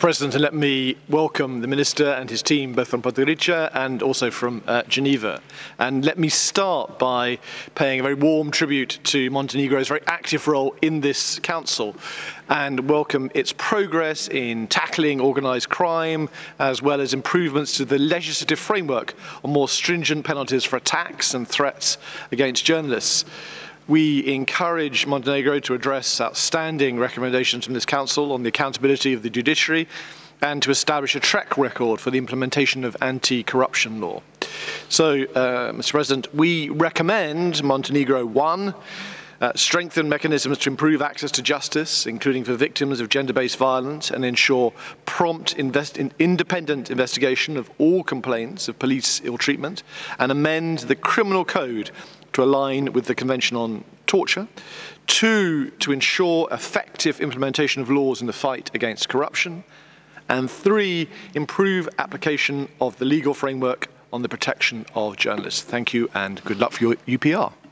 President, and let me welcome the Minister and his team, both from Podgorica and also from Geneva. And let me start by paying a very warm tribute to Montenegro's very active role in this Council and welcome its progress in tackling organised crime, as well as improvements to the legislative framework on more stringent penalties for attacks and threats against journalists. We encourage Montenegro to address outstanding recommendations from this Council on the accountability of the judiciary and to establish a track record for the implementation of anti-corruption law. So, Mr. President, we recommend Montenegro, one, strengthen mechanisms to improve access to justice, including for victims of gender-based violence, and ensure prompt independent investigation of all complaints of police ill-treatment, and amend the criminal code to align with the Convention on Torture. Two, to ensure effective implementation of laws in the fight against corruption. And three, improve application of the legal framework on the protection of journalists. Thank you and good luck for your UPR.